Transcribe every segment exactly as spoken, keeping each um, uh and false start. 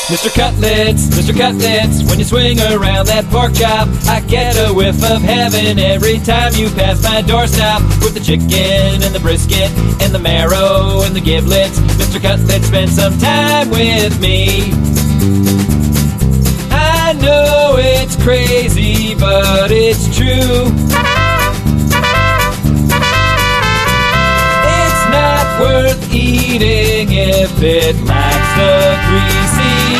Mister Cutlets, Mister Cutlets, when you swing around that pork chop, I get a whiff of heaven every time you pass my doorstop. With the chicken and the brisket and the marrow and the giblets, Mister Cutlets, spend some time with me. I know it's crazy, but it's true. It's not worth eating if it lacks the greasy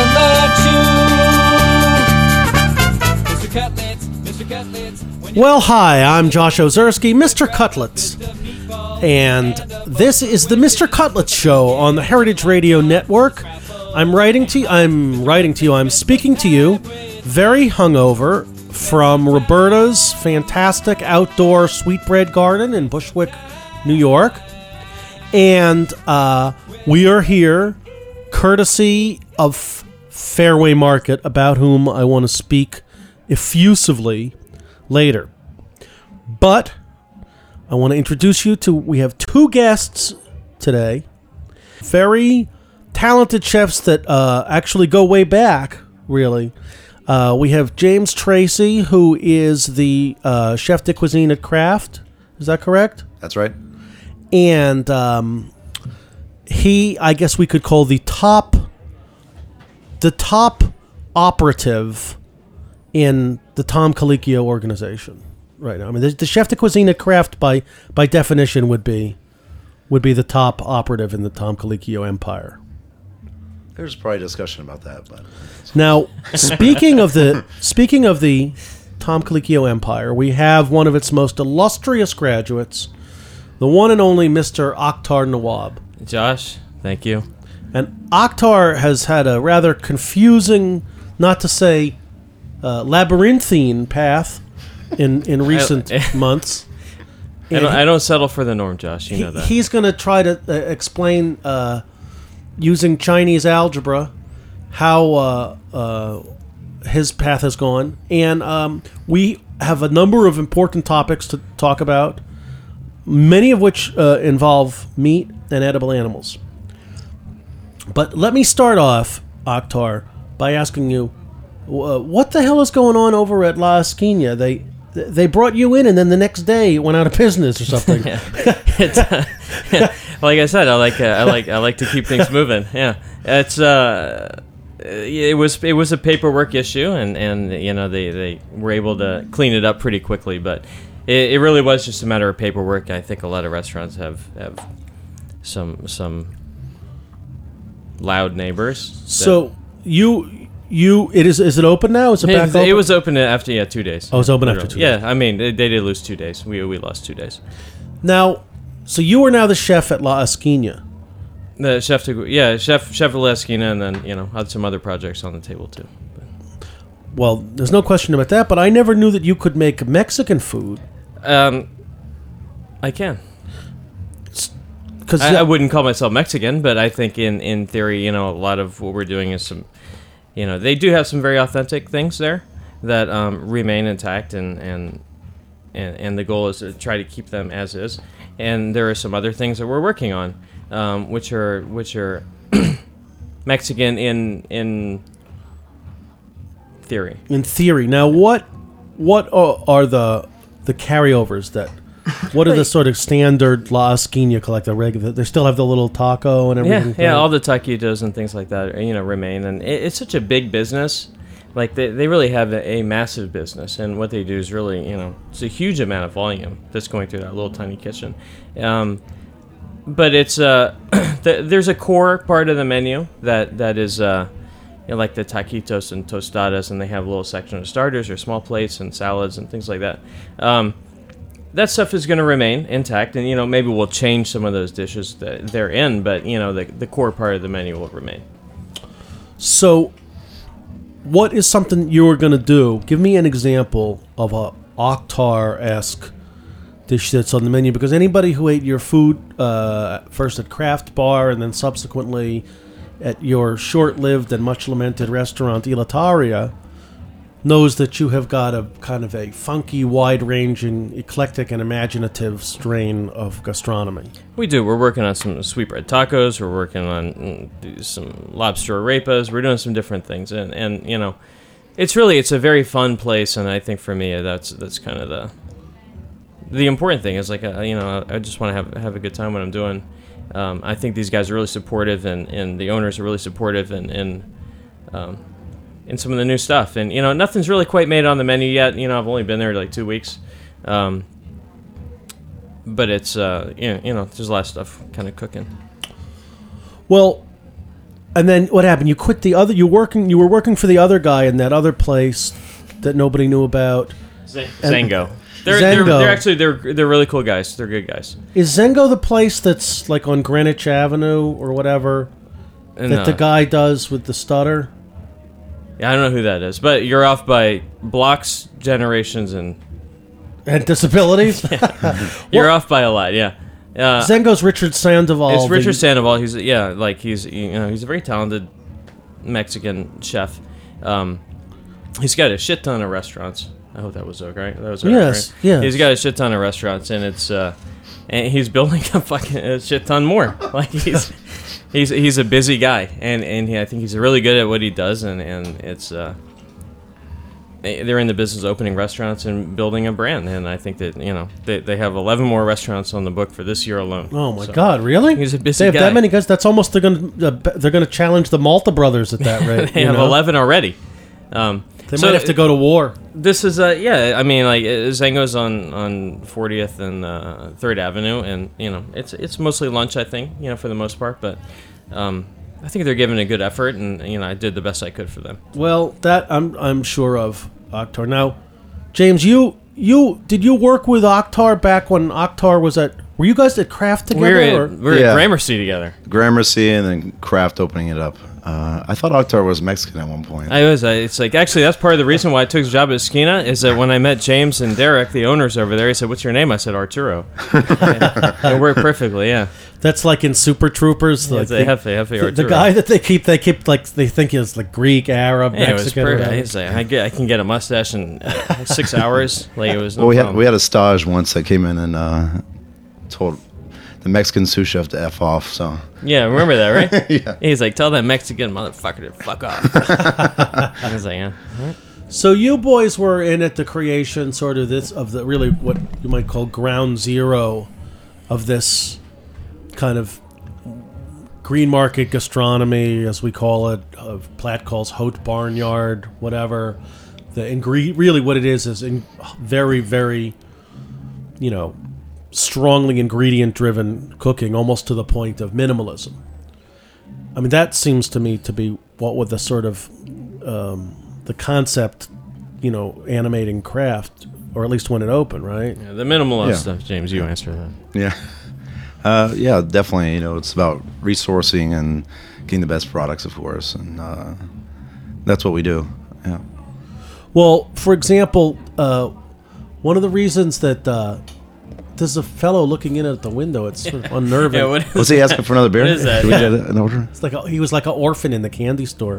and the chew. Mister Cutlets, Mister Cutlets. Well, hi, I'm Josh Ozersky, Mister Cutlets, and this is the Mister Cutlets Show on the Heritage Radio Network. I'm writing to you, I'm writing to you, I'm speaking to you, very hungover from Roberta's fantastic outdoor sweetbread garden in Bushwick, New York, and uh, we are here courtesy of Fairway Market, about whom I want to speak effusively later. But I want to introduce you to, we have two guests today, very talented chefs that uh, actually go way back, really. Uh, we have James Tracy, who is the uh, chef de cuisine at Kraft. Is that correct? That's right. And um, he, I guess we could call the top, the top operative in the Tom Colicchio organization right now. I mean, the, the chef de cuisine at Kraft, by by definition, would be would be the top operative in the Tom Colicchio empire. There's probably discussion about that, but now speaking of the speaking of the Tom Colicchio empire, we have one of its most illustrious graduates, the one and only Mister Akhtar Nawab. Josh, thank you. And Akhtar has had a rather confusing, not to say uh, labyrinthine path in, in recent I, I, months. I don't, I don't settle for the norm, Josh. You he, know that. He's going to try to uh, explain, uh, using Chinese algebra, how uh, uh, his path has gone. And um, we have a number of important topics to talk about, many of which uh, involve meat and edible animals. But let me start off, Akhtar, by asking you, uh, what the hell is going on over at La Esquina? They they brought you in, and then the next day it went out of business or something. yeah. It's, uh, yeah. Like I said, I like uh, I like I like to keep things moving. Yeah, it's uh, it was it was a paperwork issue, and, and you know they, they were able to clean it up pretty quickly, but it, it really was just a matter of paperwork. I think a lot of restaurants have have some some. loud neighbors. So you you it is is it open now? Is it back it, open? It was open after yeah two days. Oh, it was open after two yeah, days. Yeah, I mean they, they did lose two days. We we lost two days. Now, so you are now the chef at La Esquina. The chef to yeah chef chef at La Esquina, and then you know had some other projects on the table too. But. Well, there's no question about that. But I never knew that you could make Mexican food. Um, I can. Because I, I wouldn't call myself Mexican, but I think in, in theory, you know, a lot of what we're doing is some, you know, they do have some very authentic things there that um, remain intact, and, and and and the goal is to try to keep them as is. And there are some other things that we're working on, um, which are which are Mexican in in theory. In theory, now what what are, are the the carryovers that? What are the sort of standard La Esquina collect? The regular, they still have the little taco and everything. Yeah, yeah, all the taquitos and things like that, you know, remain. And it, it's such a big business. Like they, they really have a, a massive business, and what they do is really, you know, it's a huge amount of volume that's going through that little tiny kitchen. Um, but it's uh, th- there's a core part of the menu that that is uh, you know, like the taquitos and tostadas, and they have a little section of starters or small plates and salads and things like that. Um, That stuff is going to remain intact, and you know maybe we'll change some of those dishes that they're in, but you know the the core part of the menu will remain. So, what is something you are going to do? Give me an example of a Akhtar-esque dish that's on the menu, because anybody who ate your food uh, first at Kraft Bar and then subsequently at your short-lived and much lamented restaurant Ilataria knows that you have got a kind of a funky, wide-ranging, eclectic, and imaginative strain of gastronomy. We do. We're working on some sweetbread tacos. We're working on mm, some lobster arepas. We're doing some different things, and and you know, it's really it's a very fun place, and I think for me that's that's kind of the the important thing is like uh, you know I just want to have have a good time when I'm doing. Um, I think these guys are really supportive, and, and the owners are really supportive, and and um, in some of the new stuff, and you know nothing's really quite made on the menu yet. You know I've only been there like two weeks. Um, But it's, uh, you know, you know, there's a lot of stuff kind of cooking. Well, and then what happened? You quit the other. You working. You were working for the other guy in that other place that nobody knew about. Z- Zango. They're, Zango. they're they're actually they're they're really cool guys. They're good guys. Is Zengo the place that's like on Greenwich Avenue or whatever And, that uh, the guy does with the stutter? Yeah, I don't know who that is, but you're off by blocks, generations, and And disabilities? you're off by a lot. Yeah. Uh, Zengo's Richard Sandoval. It's Richard the- Sandoval. He's yeah, like he's you know he's a very talented Mexican chef. Um, he's got a shit ton of restaurants. I hope that was okay. That was okay, Yes, right? yes. He's got a shit ton of restaurants, and it's uh, and he's building a fucking a shit ton more. Like he's he's he's a busy guy, and and he, I think he's really good at what he does, and and it's. Uh, They're in the business of opening restaurants and building a brand, and I think that you know they, they have eleven more restaurants on the book for this year alone. Oh my So, God! Really? He's a busy They have guy. that many guys. That's almost they're going to uh, they're going to challenge the Malta brothers at that rate. They you have know? eleven already. Um, They so might have to go to war. This is uh yeah, I mean like uh, Zango's on on fortieth and uh, Third Avenue, and you know it's it's mostly lunch I think you know for the most part, but um, I think they're giving a good effort, and you know I did the best I could for them. Well, that I'm I'm sure of Oktar. Now, James, you you did you work with Oktar back when Oktar was at? Were you guys at Kraft We together? were at, or? we were Yeah. at Gramercy together. Gramercy and then Kraft opening it up. Uh, I thought Oktar was Mexican at one point. I was. Uh, it's like actually that's part of the reason why I took his job at Esquina is that when I met James and Derek, the owners over there, he said, "What's your name?" I said, "Arturo." It worked perfectly. Yeah, That's like in Super Troopers. Like it's a the, Jefe, Jefe the, Arturo. the guy that they keep they keep like they think is like Greek, Arab, Yeah, it was Mexican. perfect. whatever. He's like, I get, I can get a mustache in uh, six hours. Like it was. No well, we had problem. we had a stage once that came in and uh, told the Mexican sous chef to f off. So Yeah, remember that, right? Yeah. He's like, tell that Mexican motherfucker to fuck off. I was like, yeah. So you boys were in at the creation, sort of this of the really what you might call ground zero of this kind of green market gastronomy, as we call it. Of Platt calls Haute Barnyard, whatever. The ingre- really what it is is in very very, you know, strongly ingredient driven cooking, almost to the point of minimalism. I mean, that seems to me to be what with the sort of um, the concept, you know, animating Kraft, or at least when it opened, right? Yeah, the minimalist Yeah. stuff, James, you answer that. yeah, uh, yeah, definitely. You know, it's about resourcing and getting the best products, of course, and uh, that's what we do. Yeah. Well, for example, uh, one of the reasons that uh, there's a fellow looking in at the window, it's sort of unnerving. Yeah, what Was he asking for another beer? What is that? Did we Yeah. get an order? It's like a, he was like an orphan in the candy store.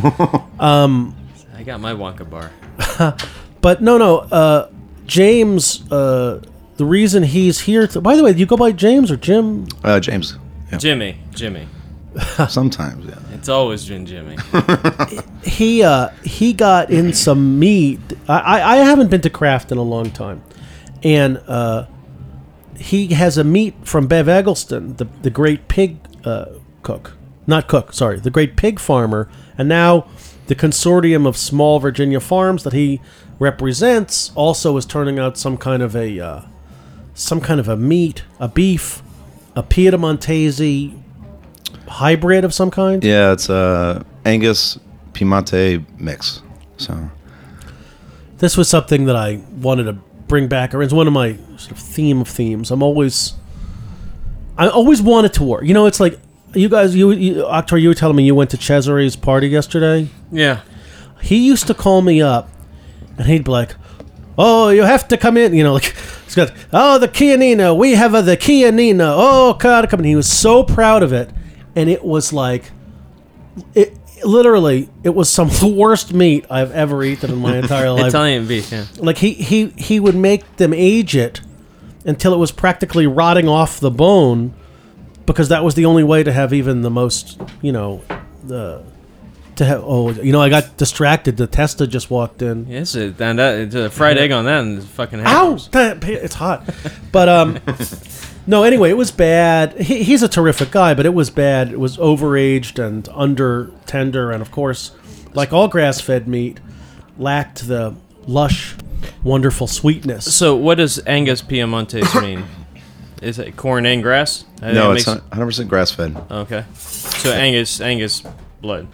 I got my Wonka bar. But no, no, uh, James. Uh, the reason he's here. To, by the way, do you go by James or Jim? Uh, James. Yeah. Jimmy, Jimmy. Sometimes, yeah. It's always been Jimmy. He uh, he got in some meat. I, I I haven't been to Kraft in a long time, and uh, he has a meat from Bev Eggleston, the the great pig uh, cook, not cook, sorry, the great pig farmer, and now the consortium of small Virginia farms that he represents also is turning out some kind of a uh, some kind of a meat, a beef, a Piemontese hybrid of some kind. Yeah, it's a Angus Piemonte mix. So This was something that I wanted to bring back, or it's one of my sort of theme of themes. I'm always, I always wanted to work. You know, it's like you guys, you, you Oktar, you were telling me you went to Cesare's party yesterday. Yeah. He used to call me up, and he'd be like, "Oh, you have to come in." You know, like he's got, "Oh, the Chianina, we have a, the Chianina. Oh, God, come in." He was so proud of it, and it was like, it literally, it was some of the worst meat I've ever eaten in my entire life. Italian beef, yeah. Like he, he, he would make them age it until it was practically rotting off the bone, because that was the only way to have even the most, you know, the to have. Oh, you know, I got distracted. The Testa just walked in. Yes, it, and that, it's a fried egg on that, and it's fucking. Ow! happens. That- It's hot. But um, no. Anyway, it was bad. He, he's a terrific guy, but it was bad. It was overaged and under tender, and of course, like all grass-fed meat, lacked the lush, wonderful sweetness. So, what does Angus Piemontes mean? Is it corn and grass? I think No, it it's makes- one hundred percent grass fed. Okay. So Angus, Angus blood,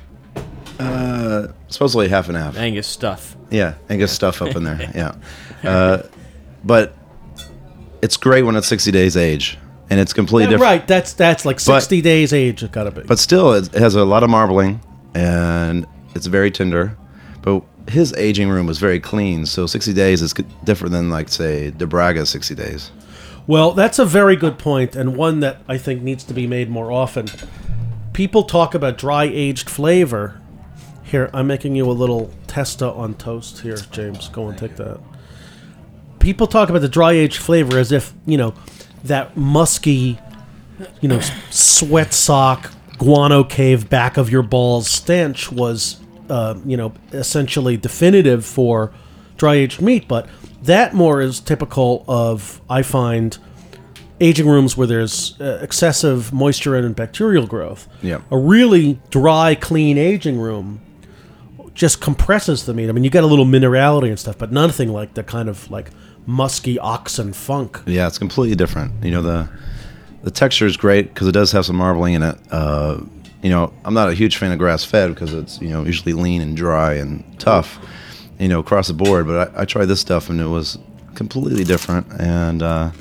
Uh, supposedly half and half. Angus stuff. Yeah, Angus stuff up in there. Yeah, uh, but it's great when it's sixty days age, and it's completely Yeah, different. right, that's that's like sixty days age. It gotta be. But still, it has a lot of marbling, and it's very tender. But his aging room was very clean, so sixty days is c- different than, like, say, De Braga's sixty days. Well, that's a very good point, and one that I think needs to be made more often. People talk about dry aged flavor. Here, I'm making you a little Testa on toast. Here, James, go and take that. People talk about the dry aged flavor as if, you know, that musky, you know, sweat sock, guano cave, back of your balls stench was, uh, you know, essentially definitive for dry aged meat. But that more is typical of, I find, aging rooms where there's uh, excessive moisture and bacterial growth. Yeah. A really dry, clean aging room just compresses the meat. I mean, you get a little minerality and stuff, but nothing like the kind of like musky oxen funk. Yeah, it's completely different. You know, the the texture is great because it does have some marbling in it. Uh, you know, I'm not a huge fan of grass fed because it's, you know, usually lean and dry and tough, you know, across the board. But I, I tried this stuff and it was completely different. And uh,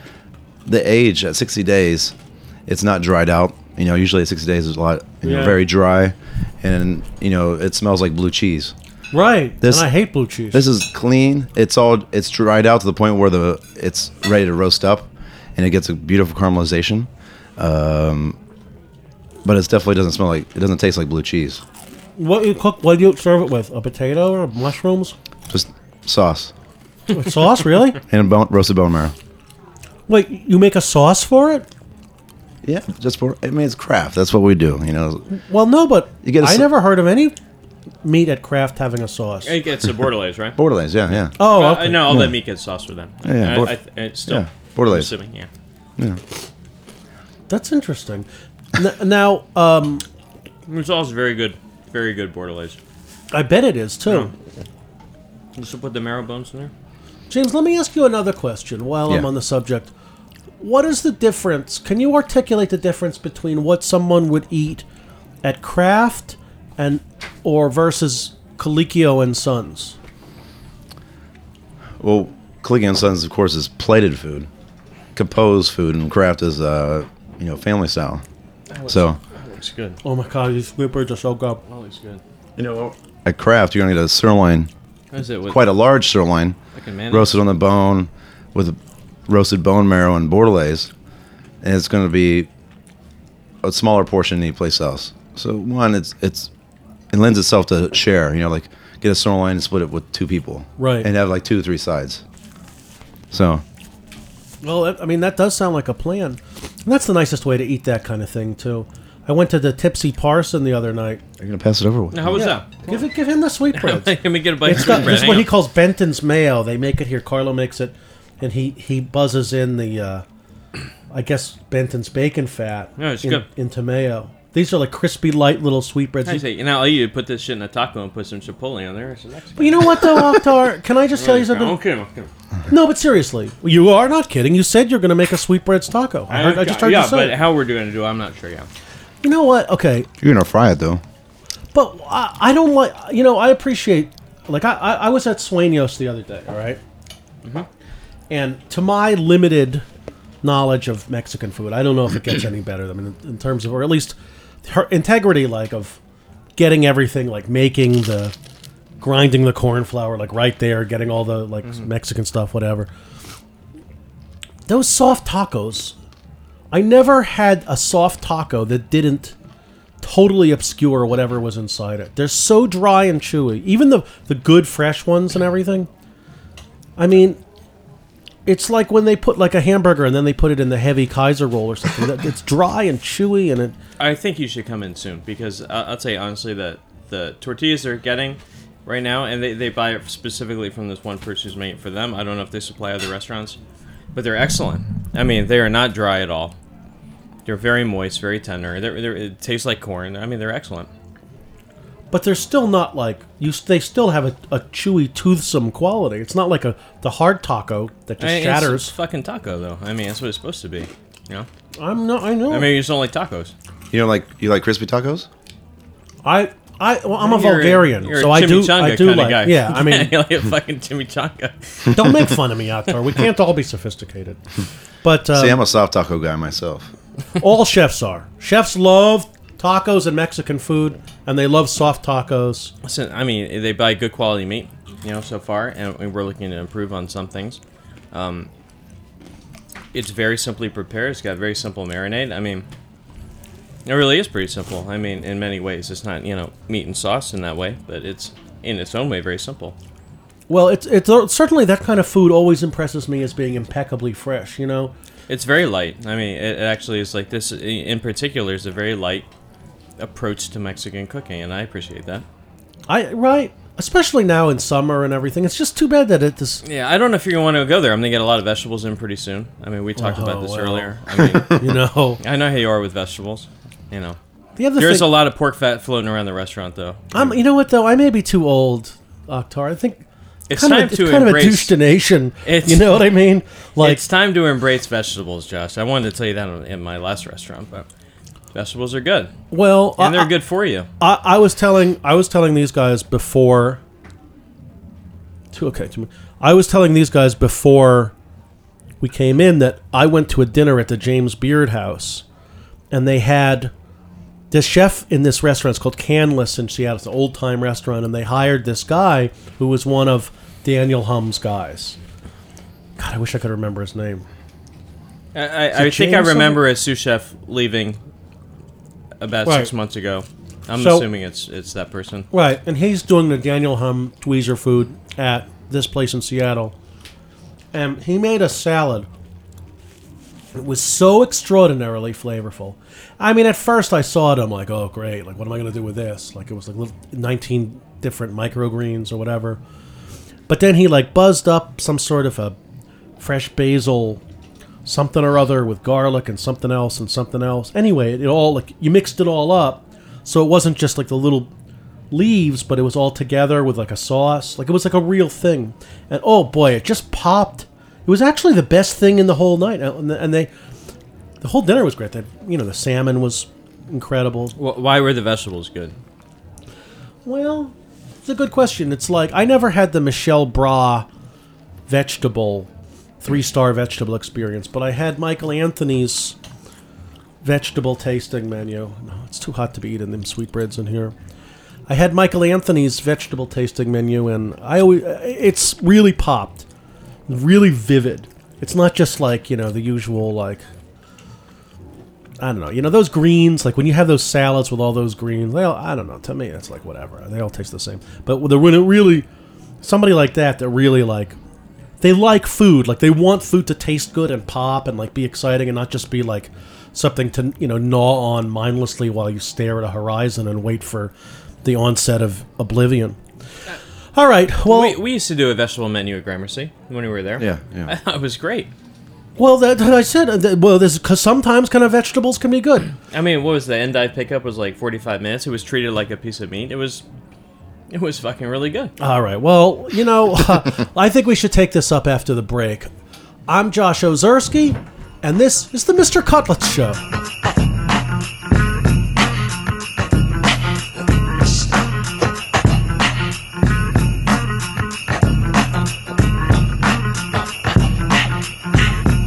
the age at sixty days, it's not dried out. You know, usually at sixty days is a lot, you know, Yeah. very dry, and you know, it smells like blue cheese. Right. This- and I hate blue cheese. This is clean. It's all it's dried out to the point where the it's ready to roast up, and it gets a beautiful caramelization. Um, but it definitely doesn't smell like it doesn't taste like blue cheese. What you cook? What do you serve it with? A potato or mushrooms? Just sauce With sauce, really? and bone, roasted bone marrow. Wait, you make a sauce for it? Yeah, just for I mean it's craft. That's what we do. You know, Well, no, but You get a I sa- never heard of any meat at Kraft having a sauce. It gets the Bordelaise, right? Bordelaise. Yeah, yeah, Oh, Uh, okay. no, all that meat gets sauce with them. Yeah, yeah, I, Bord- I, I, it's still yeah. Bordelaise. assuming, yeah. yeah. That's interesting. N- now, um, It's also very good, very good Bordelaise. I bet it is too. Just put the marrow bones in there. James, let me ask you another question while I'm Yeah. on the subject. What is the difference? Can you articulate the difference between what someone would eat at Kraft and or versus Colicchio and Sons? Well, Colicchio and Sons, of course, is plated food, composed food, and craft is uh, you know, family style. So, That looks good. Oh my God, these sweetbreads are so good. That looks good. you know, at craft, you're gonna get a sirloin, What is it with quite a large sirloin, fucking mayonnaise? roasted on the bone with roasted bone marrow and Bordelaise, and it's going to be a smaller portion than any place else. So one, it's it's it lends itself to share. You know, like get a sirloin and split it with two people, Right. And have like two or three sides. So Well, that- I mean, that does sound like a plan. And that's the nicest way to eat that kind of thing, too. I went to the Tipsy Parson the other night. you're gonna pass it over with. Now, how was Yeah. that? Give it, give him the sweetbreads. Let me get a bite It's of got, sweetbread. this is Hang what he on. calls Benton's mayo. They make it here. Carlo makes it, and he, he buzzes in the, uh, I guess, Benton's bacon fat Yeah, it's in- good. into mayo. These are like crispy, light little sweetbreads. I say, you know, you put this shit in a taco and put some chipotle on there. It's the next But you know what, though, Akhtar? Can I just tell you something? Okay, okay. No, but seriously, you are not kidding. You said you're going to make a sweetbreads taco. I, heard, I just heard yeah, you say. but it. how we're doing to do, I'm not sure. Yeah. You know what? Okay, You're gonna fry it though. but I, I don't like. You know, I appreciate. Like I, I, I was at Sueños the other day. All right? Mm-hmm. And to my limited knowledge of Mexican food, I don't know if it gets any better. I mean, in, in terms of, or at least her integrity, like of getting everything, like making the, grinding the corn flour, like right there, getting all the like Mm-hmm. Mexican stuff, whatever. Those soft tacos, I never had a soft taco that didn't totally obscure whatever was inside it. They're so dry and chewy. Even the the good fresh ones and everything. I mean, it's like when they put like a hamburger and then they put it in the heavy Kaiser roll or something. That it's dry and chewy and it. I think you should come in soon because I'll, I'll tell you honestly that the tortillas they're getting right now, and they, they buy it specifically from this one person who's making it for them. I don't know if they supply other restaurants, but they're excellent. I mean, they are not dry at all. They're very moist, very tender. They're, they're, it tastes like corn. I mean, they're excellent. But they're still not like you. They still have a, a chewy, toothsome quality. It's not like a the hard taco that just I mean, shatters. It's fucking taco, though. I mean, that's what it's supposed to be. You know. I'm not. I know. I mean, you just don't like tacos. You know, like you like crispy tacos? I. I. Well, I'm a You're- Bulgarian, you're a so I do. chimichanga I do kinda like. guy. Yeah. I mean, you like a fucking chimichanga. don't make fun of me, Akhtar. We can't all be sophisticated. But uh, See, I'm a soft taco guy myself. all chefs are. Chefs love tacos and Mexican food, and they love soft tacos. Listen, I mean, they buy good quality meat, you know, so far, and we're looking to improve on some things. Um, it's very simply prepared. It's got very simple marinade. I mean, it really is pretty simple. I mean, in many ways, it's not, you know, meat and sauce in that way, but it's in its own way very simple. Well, it's it's certainly that kind of food always impresses me as being impeccably fresh. You know, It's very light. I mean, it, it actually is like this. In particular, is a very light approach to Mexican cooking, and I appreciate that. I right, especially now in summer and everything. It's just too bad that it is. Yeah, I don't know if you're going to want to go there. I'm going to get a lot of vegetables in pretty soon. I mean, we talked Oh, about this well. earlier. I mean, You know, I know how you are with vegetables. You know, the other there's thing. a lot of pork fat floating around the restaurant, though. I'm, you know what though? I may be too old, Akhtar. I think It's kind time of, to it's kind embrace. of a douche-nation. It's- You know what I mean? Like it's time to embrace vegetables, Josh. I wanted to tell you that in my last restaurant, but vegetables are good, well, and they're I, good for you. I, I was telling I was telling these guys before. Too okay. Too, I was telling these guys before we came in that I went to a dinner at the James Beard House, and they had this chef in this restaurant. It's called Canless in Seattle. It's an old time restaurant, and they hired this guy who was one of Daniel Hum's guys. God, I wish I could remember his name. I, I, it I think I James remember a sous chef leaving about Right. six months ago. I'm So- assuming it's it's that person. Right, and he's doing the Daniel Hum Tweezer food at this place in Seattle. And he made a salad. It was so extraordinarily flavorful. I mean, at first I saw it, I'm like, oh, great. Like, what am I going to do with this? Like, it was like little nineteen different microgreens or whatever. But then he, like, buzzed up some sort of a fresh basil something or other with garlic and something else and something else. Anyway, it all, like, you mixed it all up. So it wasn't just, like, the little leaves, but it was all together with, like, a sauce. Like, it was like a real thing. And, oh, boy, it just popped. It was actually the best thing in the whole night. And they, the whole dinner was great. That, you know, the salmon was incredible. Wh- Why were the vegetables good? Well, it's a good question. It's like, I never had the Michelle Bras vegetable, three-star vegetable experience, but I had Michael Anthony's vegetable tasting menu. No, it's too hot to be eating them sweetbreads in here. I had Michael Anthony's vegetable tasting menu, and I always, it's really popped. Really vivid. It's not just like, you know, the usual, like, I don't know. You know, those greens, like when you have those salads with all those greens, they all, I don't know. To me, it's like whatever. They all taste the same. But when it really, somebody like that, that really like, they like food. Like they want food to taste good and pop and like be exciting and not just be like something to, you know, gnaw on mindlessly while you stare at a horizon and wait for the onset of oblivion. All right. Well, we, we used to do a vegetable menu at Gramercy when we were there. Yeah, yeah. I thought it was great. well, that, that I said. uh, that- Well, there's because sometimes kind of vegetables can be good. I mean, what was the end dive pickup was like forty-five minutes. It was treated like a piece of meat. It was, it was fucking really good. All right. Well, you know, I think we should take this up after the break. I'm Josh Ozersky, and this is the Mister Cutlets Show.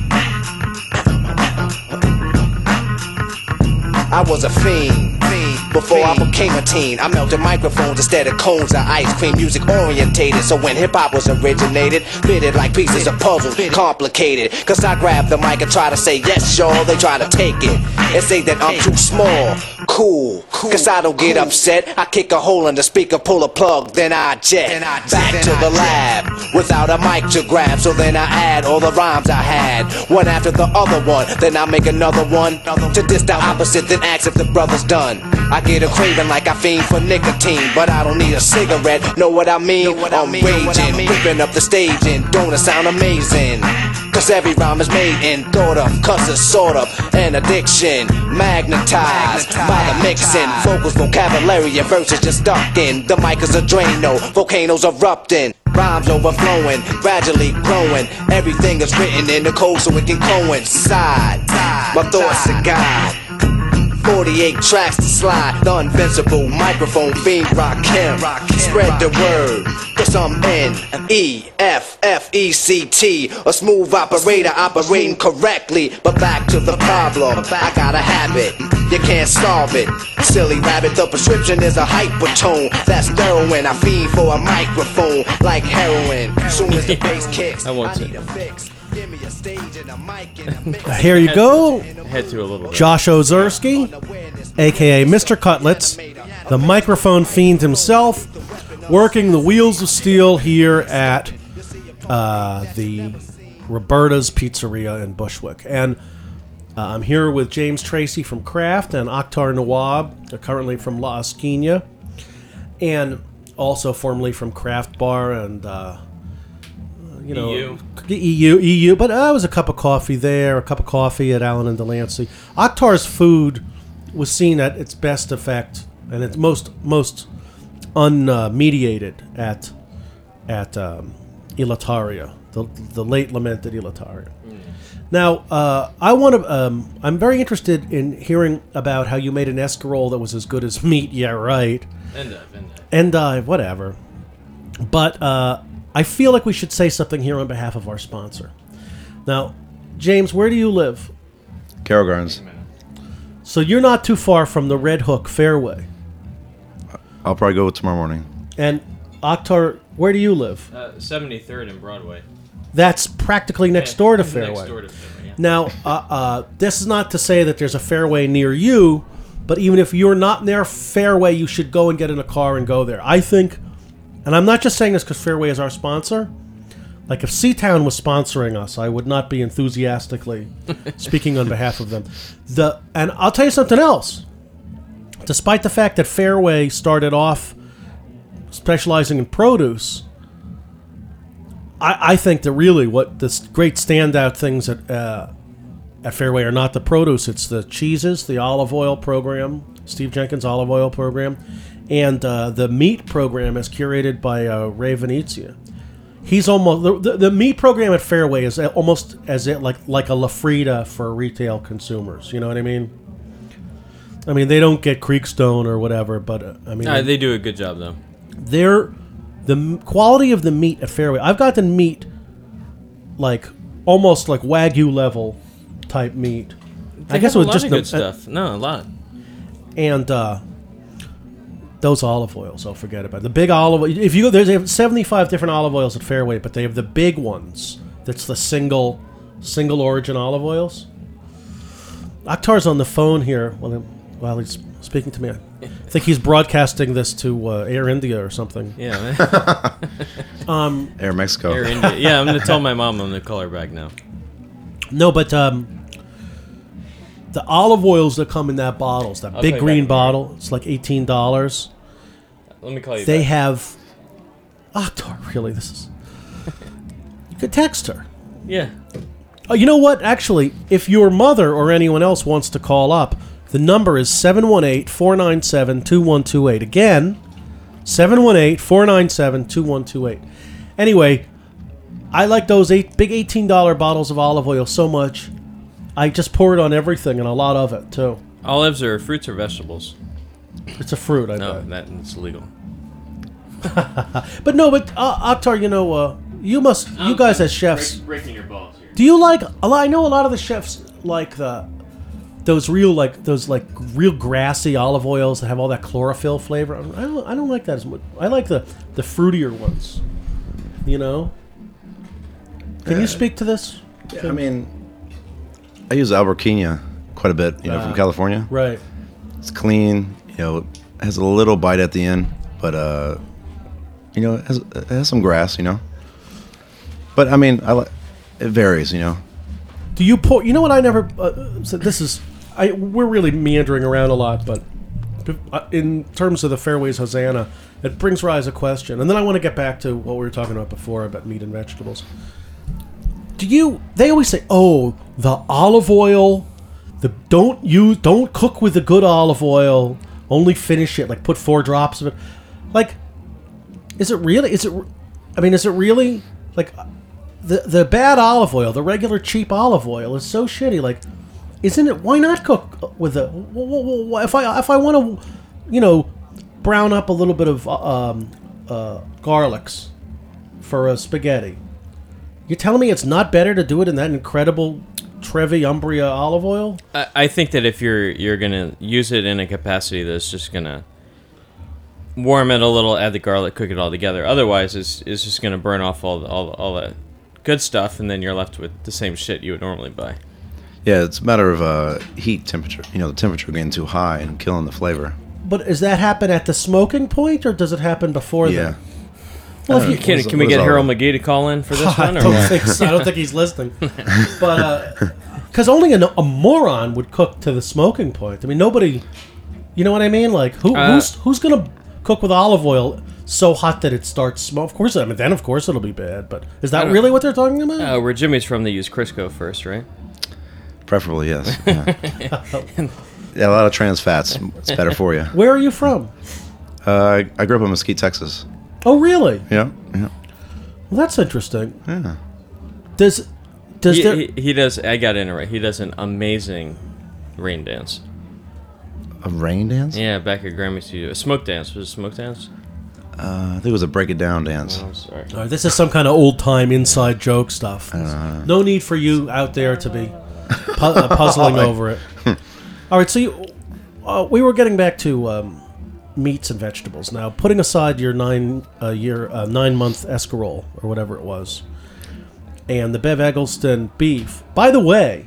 I was a fiend, fiend. Before I became a teen, I melted microphones instead of cones of ice cream. Music orientated, so when hip-hop was originated, fitted like pieces of puzzles, complicated. Cause I grab the mic and try to say yes, y'all. They try to take it and say that I'm too small. Cool, cause I don't get upset. I kick a hole in the speaker, pull a plug, then I jet back to the lab without a mic to grab. So then I add all the rhymes I had, one after the other one. Then I make another one to diss the opposite, then ask if the brother's done. I get a craving like I fiend for nicotine, but I don't need a cigarette. Know what I mean? I'm raging, ripping up the stage, and don't it sound amazing? Cause every rhyme is made in thought of, cause it's sort of an addiction, magnetized by the mixing. Vocals, vocabulary, and verses just stuck in. The mic is a Drano, volcanoes erupting, rhymes overflowing, gradually growing. Everything is written in the code so it can coincide. My thoughts are God. forty-eight tracks to slide, the invincible microphone fiend Rakim. Spread the word, cause I'm N E F F E C T, a smooth operator operating correctly. But back to the problem, I got a habit, you can't solve it. Silly rabbit, the prescription is a hypertone. That's heroin, I fiend for a microphone like heroin. Soon as the bass kicks, I want need to. a fix. Give me a stage and a mic and a mix. Here you go. Head to a little bit. Josh Ozersky, a k a. Mister Cutlets, the microphone fiend himself, working the wheels of steel here at uh, the Roberta's Pizzeria in Bushwick. And uh, I'm here with James Tracy from Kraft and Akhtar Nawab, uh, currently from La Esquina, and also formerly from Kraft Bar and... Uh, You know, E U. E U, E U, but uh, it was a cup of coffee there, a cup of coffee at Allen and Delancey. Akhtar's food was seen at its best effect and its most most unmediated at at um, Elitaria, the the late lamented Elitaria. Mm. Now, uh, I want to. Um, I'm very interested in hearing about how you made an escarole that was as good as meat. Yeah, right. Endive, endive. Endive, whatever. But. Uh, I feel like we should say something here on behalf of our sponsor. Now, James, where do you live? Carroll Gardens. So you're not too far from the Red Hook Fairway. I'll probably go tomorrow morning. And Akhtar, where do you live? Uh, seventy-third and Broadway. That's practically next Yeah, door to next Fairway. door to Fairway, yeah. Now, uh, uh, this is not to say that there's a Fairway near you, but even if you're not near Fairway, you should go and get in a car and go there. I think... And I'm not just saying this because Fairway is our sponsor. Like, if Seatown was sponsoring us, I would not be enthusiastically speaking on behalf of them. The And I'll tell you something else. Despite the fact that Fairway started off specializing in produce, I, I think that really what the great standout things at, uh, at Fairway are not the produce. It's the cheeses, the olive oil program, Steve Jenkins' olive oil program, and uh, the meat program is curated by uh, Ray Venezia. He's almost the, the, the meat program at Fairway is almost as it like like a La Frida for retail consumers. You know what I mean? I mean they don't get Creekstone or whatever, but uh, I mean No, they do a good job though. they're the m- quality of the meat at Fairway. I've gotten meat like almost like Wagyu level type meat. They I guess have it was a lot just of the, good stuff. No, a lot. and. uh Those olive oils, I'll forget about it. The big olive oil. If you go, there's they have seventy-five different olive oils at Fairway, but they have the big ones. That's the single, single origin olive oils. Akhtar's on the phone here while, while he's speaking to me. I think he's broadcasting this to uh, Air India or something. Yeah, man. Um, Air Mexico. Air India. Yeah, I'm gonna tell my mom I'm gonna call her back now. No, but um, the olive oils that come in that bottles, that I'll big call you green back. bottle, it's like eighteen dollars. Let me call you They back. have. Akhtar, really? This is. You could text her. Yeah. Oh, you know what? Actually, if your mother or anyone else wants to call up, the number is seven one eight, four nine seven, two one two eight. Again, seven one eight, four nine seven, two one two eight. Anyway, I like those eight, big eighteen dollars bottles of olive oil so much, I just pour it on everything and a lot of it, too. Olives are fruits or vegetables? It's a fruit, I No, bet. that it's illegal. But no, but uh, Akhtar, you know, uh, you must, you guys as chefs, breaking your balls here. do you like, a lot, I know a lot of the chefs like the those real like those like real grassy olive oils that have all that chlorophyll flavor. I don't I don't like that as much. I like the the fruitier ones. You know. Can you speak to this? Yeah, I mean, I use Alberquina quite a bit. You know, Ah. from California. Right. It's clean. You know, it has a little bite at the end, but uh, you know, it has, it has some grass. You know. But I mean, I like. It varies. You know. Do you pour? You know what? I never. Uh, so this is. I we're really meandering around a lot, but uh, in terms of the Fairways Hosanna, it brings rise a question, and then I want to get back to what we were talking about before about meat and vegetables. Do you? They always say, "Oh, the olive oil. The don't use. Don't cook with the good olive oil. Only finish it. Like put four drops of it. Like, is it really? Is it? I mean, is it really like?" The the bad olive oil, the regular cheap olive oil, is so shitty. Like, isn't it? Why not cook with it? If I if I want to, you know, brown up a little bit of um, uh, garlics for a spaghetti, you're telling me it's not better to do it in that incredible Trevi Umbria olive oil? I, I think that if you're you're gonna use it in a capacity that's just gonna warm it a little, add the garlic, cook it all together. Otherwise, it's it's just gonna burn off all the, all all that good stuff, and then you're left with the same shit you would normally buy. Yeah, it's a matter of uh, heat temperature. You know, the temperature getting too high and killing the flavor. But does that happen at the smoking point, or does it happen before Yeah. then? Well, if you, Can, What is- can we what is get all Harold that? McGee to call in for this I one? Or don't what? think so. I don't think he's listening. But because only a, a moron would cook to the smoking point. I mean, nobody. You know what I mean? Like who, Uh, who's who's gonna cook with olive oil so hot that it starts smoke? Of course, I mean then of course it'll be bad. But is that don't- really what they're talking about? Uh, where Jimmy's from, they use Crisco first, right? Preferably, yes. Yeah. Yeah, a lot of trans fats. It's better for you. Where are you from? Uh, I, I grew up in Mesquite, Texas. Oh, really? Yeah, yeah, Well, that's interesting. yeah. Does does He, there? he, he does. I got in it right. He does an amazing rain dance. A rain dance? Yeah, back at Grammy's studio. A smoke dance. Was it a smoke dance? Uh, I think it was a break it down dance. Oh, sorry. All right, this is some kind of old time inside joke stuff. No need for you out there to be pu- uh, puzzling over it. All right, so you, uh, we were getting back to um, meats and vegetables. Now, putting aside your nine uh, year, uh, nine month escarole or whatever it was, and the Bev Eggleston beef. By the way,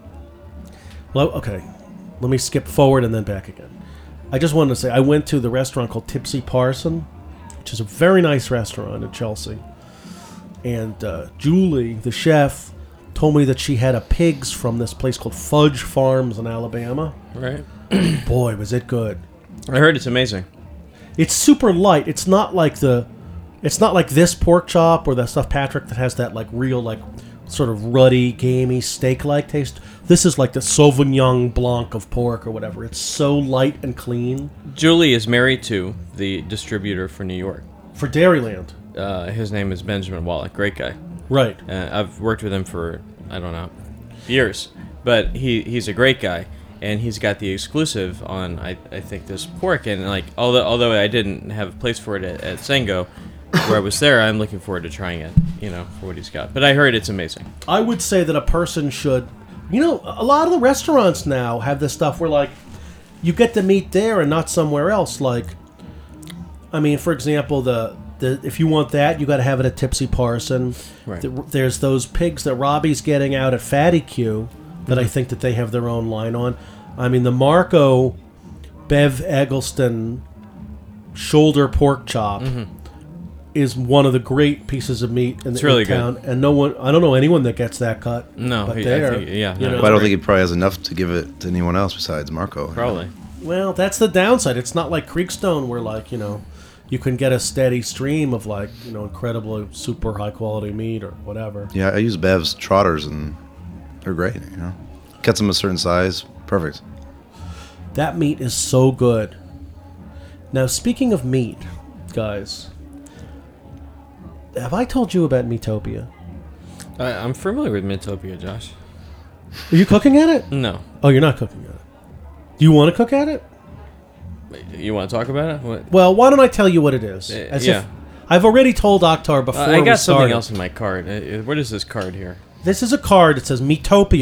well, okay, let me skip forward and then back again. I just wanted to say I went to the restaurant called Tipsy Parson, which is a very nice restaurant in Chelsea. And uh, Julie, the chef, told me that she had a pigs from this place called Fudge Farms in Alabama. Right. Boy, was it good. I heard it's amazing. It's super light. It's not like the, it's not like this pork chop or the stuff Patrick that has that like real like sort of ruddy, gamey steak-like taste. This is like the Sauvignon Blanc of pork or whatever. It's so light and clean. Julie is married to the distributor for New York. For Dairyland. Uh, his name is Benjamin Wallach. Great guy. Right. Uh, I've worked with him for, I don't know, years. But he, he's a great guy. And he's got the exclusive on, I, I think, this pork. And, like, although although I didn't have a place for it at, at Sengo, where I was there, I'm looking forward to trying it, you know, for what he's got. But I heard it's amazing. I would say that a person should, you know, a lot of the restaurants now have this stuff where, like, you get the meat there and not somewhere else. Like, I mean, for example, the, the if you want that, you got to have it at Tipsy Parson. Right. The- there's those pigs that Robbie's getting out at Fatty Q that I think that they have their own line on. I mean, the Marco Bev Eggleston shoulder pork chop is one of the great pieces of meat in, It's the, really in town, and no one, I don't know anyone that gets that cut. No, but he- I there, think- yeah, you no. know. But I don't think he probably has enough to give it to anyone else besides Marco. Probably. Well, that's the downside. It's not like Creekstone where, like, you know, you can get a steady stream of, like, you know, incredible, super high quality meat or whatever. Yeah, I use Bev's trotters and they're great. You know, cuts them a certain size, perfect. That meat is so good. Now, speaking of meat, guys, have I told you about Meatopia? I, I'm familiar with Mintopia, Josh. Are you cooking at it? No. Oh, you're not cooking at it. Do you want to cook at it? You want to talk about it? What? Well, why don't I tell you what it is? Uh, As yeah. if I've already told Akhtar before Uh, I we got something started. else in my card. Uh, uh, What is this card here? This is a card that says Meatopia,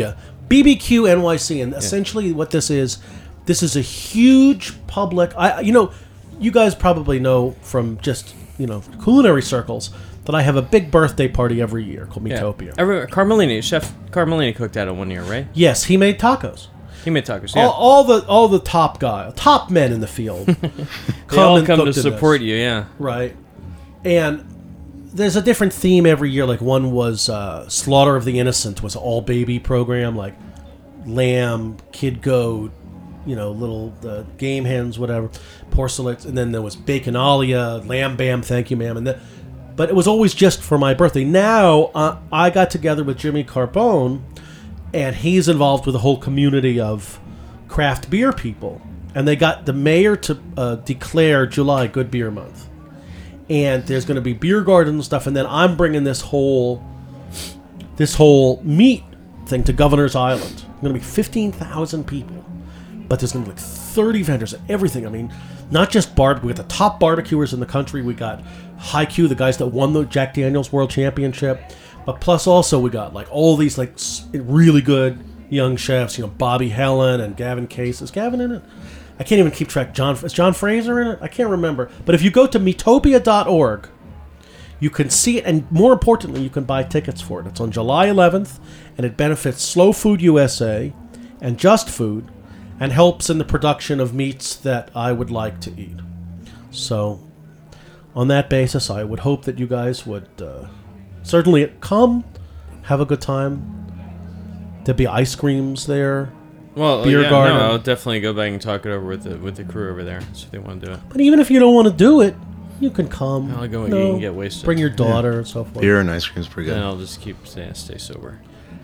B B Q N Y C, and essentially what this is, this is a huge public. I, you know, you guys probably know from just you know culinary circles that I have a big birthday party every year called Yeah. Metopia. Every, Carmelini, Chef Carmelini cooked at it one year, right? Yes, he made tacos. He made tacos. Yeah. All, all the all the top guy, top men in the field, they all and come to cooked in support this. you. Yeah. Right. And there's a different theme every year. Like one was uh, Slaughter of the Innocent was an all baby program, like lamb, kid goat, you know, little uh, game hens, whatever, porcelains, and then there was Baconalia, lamb bam, thank you, ma'am, and then. But it was always just for my birthday. Now uh, I got together with Jimmy Carbone, and he's involved with a whole community of craft beer people, and they got the mayor to uh, declare July Good Beer Month. And there's going to be beer garden and stuff, and then I'm bringing this whole this whole meat thing to Governor's Island. Going to be fifteen thousand people, but there's going to be like thirty vendors and everything. I mean, not just barbecue. We got the top barbecuers in the country. We got High Q, the guys that won the Jack Daniel's World Championship, but plus also we got like all these like s- really good young chefs. You know, Bobby Helen and Gavin Case. Is Gavin in it? I can't even keep track. John is John Fraser in it? I can't remember. But if you go to metopia dot org, you can see it, and more importantly, you can buy tickets for it. It's on July eleventh, and it benefits Slow Food U S A and Just Food, and helps in the production of meats that I would like to eat. So, on that basis, I would hope that you guys would uh, certainly come, have a good time. There'll be ice creams there. Well, Beer yeah, garden. no, I'll definitely go back and talk it over with the with the crew over there, see if they want to do it. But even if you don't want to do it, you can come. I'll go you and know, you can get wasted. Bring your daughter and so forth. Beer and ice cream is pretty Then good. I'll just keep stay, stay sober.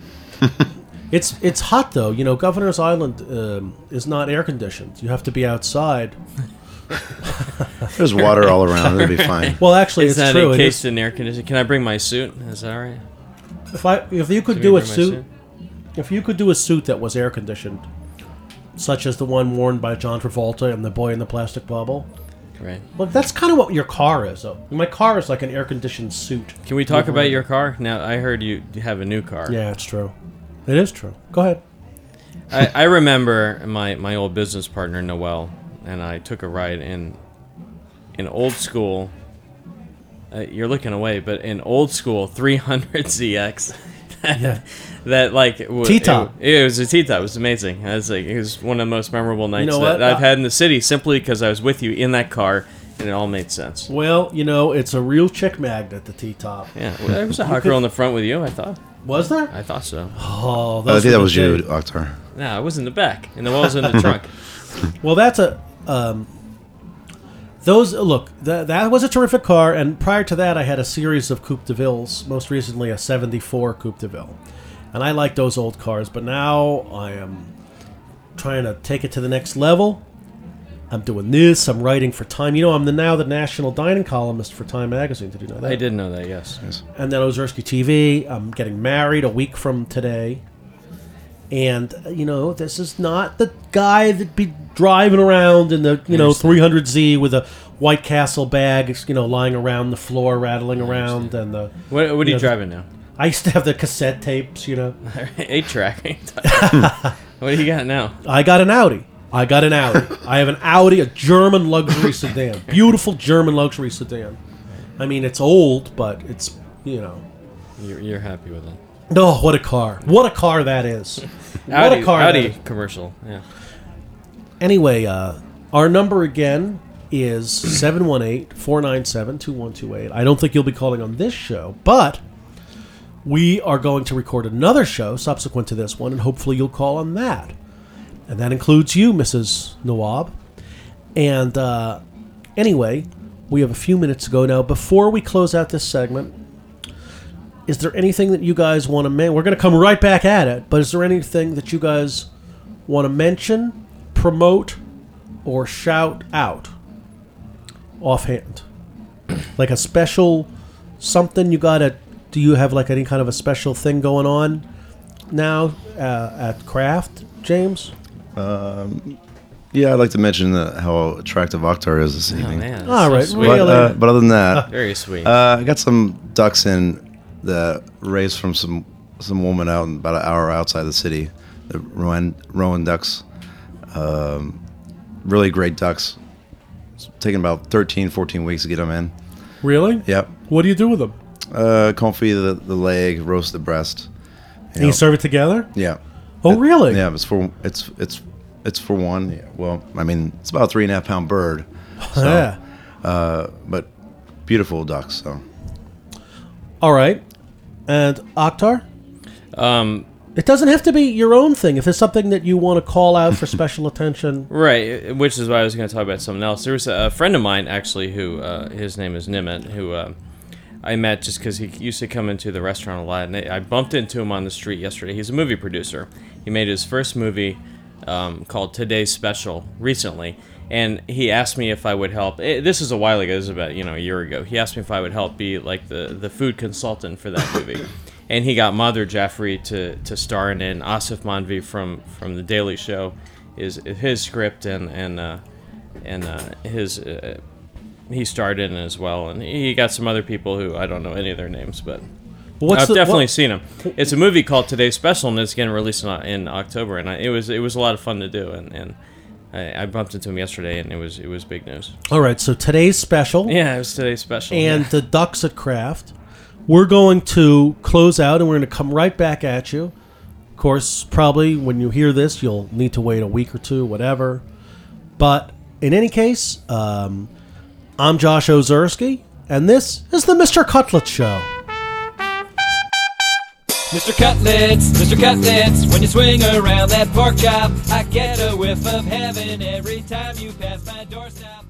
It's it's hot though. You know, Governor's Island um, is not air conditioned. You have to be outside. There's water all around. It'll be fine. Well, actually, Is it's that true. It encased is- in air conditioning? Can I bring my suit? Is that all right? if I if you could Can do we a bring my suit, if you could do a suit that was air conditioned, such as the one worn by John Travolta and the boy in the plastic bubble. Right. Well, that's kind of what your car is, though. My car is like an air conditioned suit. Can we talk about your car? Now, I heard you have a new car. Yeah, it's true. It is true. Go ahead. I, I remember my, my old business partner, Noel, and I took a ride in in old school. Uh, you're looking away, but in old school three hundred Z X. Yeah. That like w- T-top. It, it was a T-top. It was amazing. It was like it was one of the most memorable nights know that what? I've Uh, had in the city, simply because I was with you in that car, and it all made sense. Well, you know, it's a real chick magnet, the T-top. Yeah, well, there was a hot girl in the front with you. I thought. Was there? I thought so. Oh, I those think were that the was you, days. Akhtar. No, I was in the back, and the well's in the trunk. Well, that's a um, those look. That that was a terrific car, and prior to that, I had a series of Coupe de Villes. Most recently, a seventy-four Coupe de Ville, and I like those old cars. But now I am trying to take it to the next level. I'm doing this. I'm writing for Time. You know, I'm the, now the national dining columnist for Time magazine. Did you know that? I didn't know that. Yes. And then Ozersky T V. I'm getting married a week from today. And, uh, you know, this is not the guy that be driving around in the, you know, understand. three hundred Z with a White Castle bag, you know, lying around the floor, rattling around. And the What, what are you you know, driving now? I used to have the cassette tapes, you know. Eight track. What do you got now? I got an Audi. I got an Audi. I have an Audi, a German luxury sedan. Beautiful German luxury sedan. I mean, it's old, but it's, you know. You're, you're happy with it. Oh, what a car. What a car that is. What Audi, a car that Audi is. commercial. Yeah. Anyway, uh, our number again is seven one eight, four nine seven, two one two eight. I don't think you'll be calling on this show, but we are going to record another show subsequent to this one, and hopefully you'll call on that. And that includes you, Missus Nawab. And uh, anyway, we have a few minutes to go now. Before we close out this segment, is there anything that you guys want to mention? We're going to come right back at it, but is there anything that you guys want to mention, promote, or shout out offhand? Like a special something you got to... Do you have like any kind of a special thing going on now uh, at Craft, James? Yeah, I'd like to mention the, how attractive Akhtar is this Oh, evening. man. All right, Sweet. But, really? uh, but other than that, Very sweet. uh, I got some ducks in that raised from some some woman out in about an hour outside the city the Rowan, Rowan ducks. Um, really great ducks. It's taken about thirteen, fourteen weeks to get them in. Really? Yep. What do you do with them? Uh, confit the, the leg, roast the breast. You And know. you serve it together? Yeah. Oh, really? Yeah, it's for it's it's it's for one. Yeah, well, I mean, it's about a three and a half pound bird. So, Yeah. uh, but beautiful ducks. So All right. And Akhtar? Um, It doesn't have to be your own thing. If it's something that you want to call out for special attention. Right, which is why I was going to talk about something else. There was a, a friend of mine, actually, who, uh, his name is Nimit, who uh, I met just because he used to come into the restaurant a lot. And I bumped into him on the street yesterday. He's a movie producer. He made his first movie um, called Today's Special recently. And he asked me if I would help. It, this is a while ago. This is about, you know, a year ago. He asked me if I would help be, like, the, the food consultant for that movie. And he got Madhur Jaffrey to, to star in it. And Asif Manvi from, from The Daily Show is his script, and and uh, and uh, his uh, he starred in it as well. And he got some other people who I don't know any of their names, but What's I've the- definitely what- seen them. It's a movie called Today's Special, and it's getting released in, in October. And I, it was it was a lot of fun to do. And, and I, I bumped into him yesterday, and it was it was big news. All right, so today's special. Yeah, it was Today's Special. And yeah. the Ducks at Kraft. We're going to close out, and we're going to come right back at you. Of course, probably when you hear this, you'll need to wait a week or two, whatever. But in any case, um, I'm Josh Ozersky, and this is the Mister Cutlets Show. Mister Cutlets, Mister Cutlets, when you swing around that pork chop, I get a whiff of heaven every time you pass my doorstep.